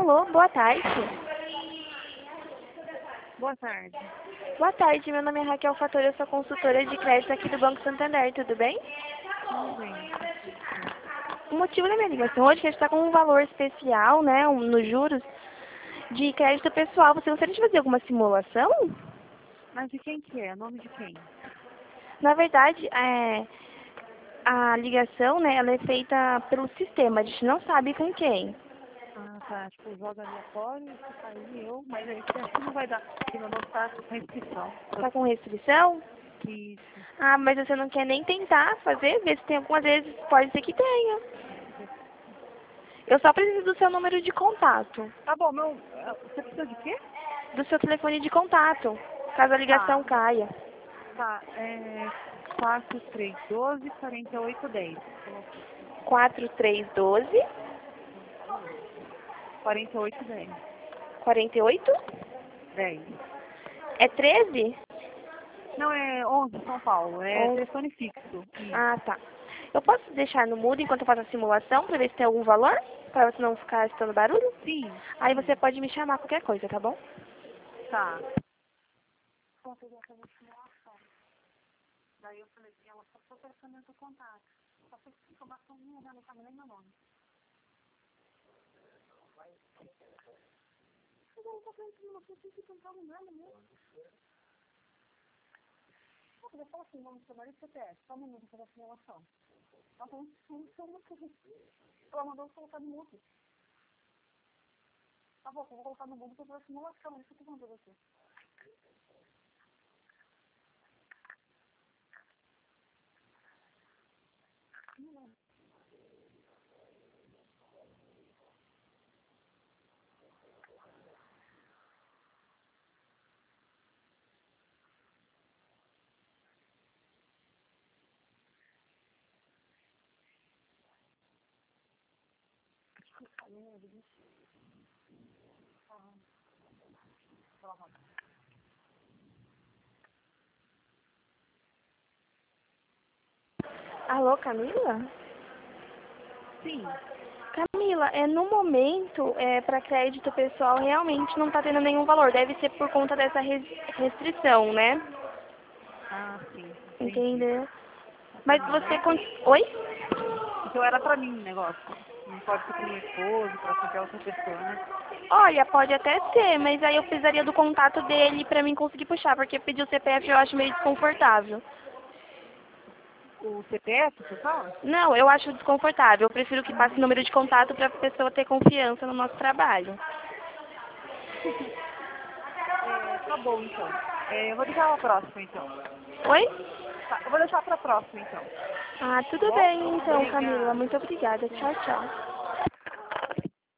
Alô, boa tarde. Boa tarde. Boa tarde, meu nome é Raquel Fator, eu sou consultora de crédito aqui do Banco Santander, tudo bem? Tudo bem. O motivo da minha ligação hoje é que a gente está com um valor especial, né, nos juros, de crédito pessoal. Você gostaria de fazer alguma simulação? Mas de quem que é? Nome de quem? Na verdade, a ligação, né, ela é feita pelo sistema, a gente não sabe com quem. Ah, tá. Tipo, joga aleatório, se cair eu, mas aí acho que não vai dar, porque meu nome tá com restrição. Tá com restrição? Isso. Ah, mas você não quer nem tentar fazer, ver se tem algumas vezes, pode ser que tenha. Eu só preciso do seu número de contato, Tá bom, você precisa de quê? do seu telefone de contato, caso a ligação Tá, caia. tá. 4312-4810. 4312 4810. 48? 10. É 13? Não, é 11, São Paulo. É 11. telefone fixo. Isso. Ah, tá. Eu posso deixar no mudo enquanto eu faço a simulação para ver se tem algum valor? Para você não ficar escutando barulho? Sim. Aí você pode me chamar qualquer coisa, tá bom? Tá. Daí eu falei que ela só foi telefone do contato. Só foi informação minha, né? Não sabe nem meu nome. Eu não tô falando que não sei se não nada mesmo. Eu falo assim, vamos chamar de CPF, só um minuto para a simulação. Ela falou ela mandou eu colocar no mundo. Tá bom, eu vou colocar no mundo para fazer a simulação, isso que eu tô mandando aqui. Alô, Camila? Sim. Camila, no momento, para crédito pessoal, realmente não está tendo nenhum valor. Deve ser por conta dessa restrição, né? Ah, sim. Entendi. Entendeu? Pra Mas mim, você... né? Oi? Então era pra mim o negócio. Não pode ser pro meu esposo, pra qualquer outra pessoa, né? Olha, pode até ser, mas aí eu precisaria do contato dele pra mim conseguir puxar, porque pedir o CPF eu acho meio desconfortável. O CPF, você fala? Não, eu acho desconfortável. Eu prefiro que passe o número de contato pra pessoa ter confiança no nosso trabalho. Tá bom, então. Eu vou deixar pra próxima, então. Oi? Tá, eu vou deixar pra próxima, então. Ah, Tá tudo bom? bem então, Camila. Obrigada. Muito obrigada. Tchau, tchau.